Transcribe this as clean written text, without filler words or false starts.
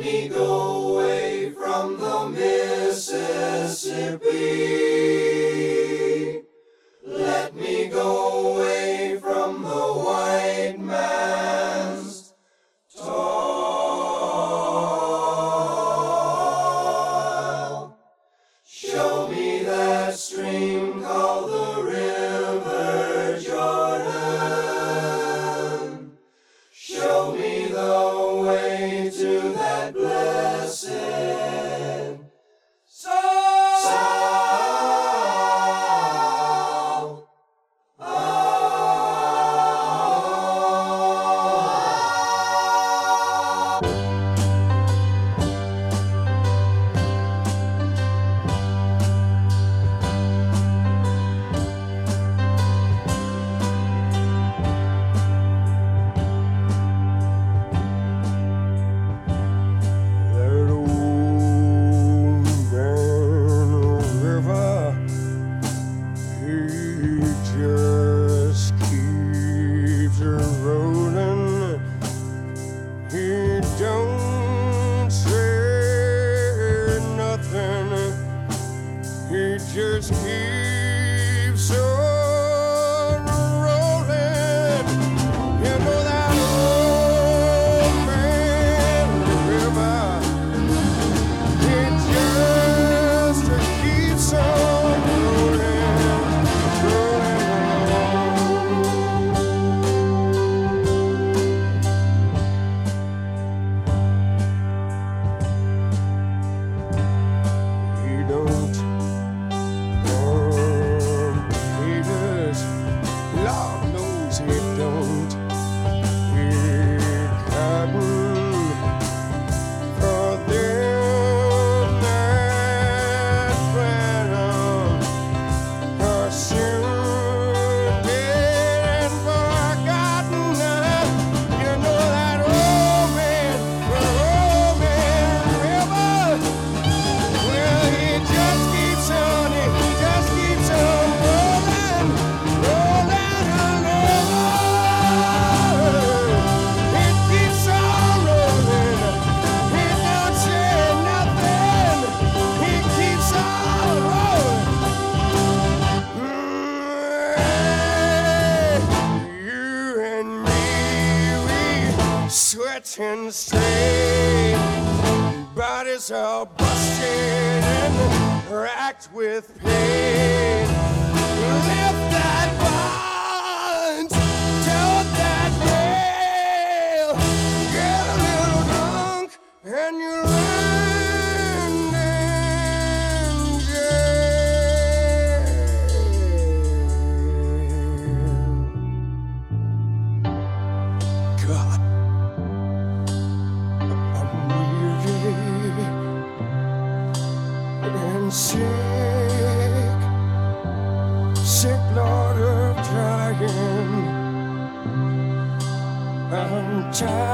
me go away from the Mississippi. Let me go away from the white man's toil. Show me that stream called the River Jordan. Show me the way to that blessed South. Just keeps rolling. He don't say nothing. He just keeps on rolling. You know that old man river. He just keeps on rolling. Lord knows he don't. He cotton for them that plant are soon dead and forgotten. You know that old man river. Well, he just keeps on, he just keeps on rolling, rolling along. It keeps on rolling. He don't say nothing. He keeps on rolling. You and me, we sweat and strain. Bodies are busted and racked with pain. Lift that bond, tote that nail. Get a little drunk and you land in jail. God, I'm weary and sick, Lord of trying. I'm tired.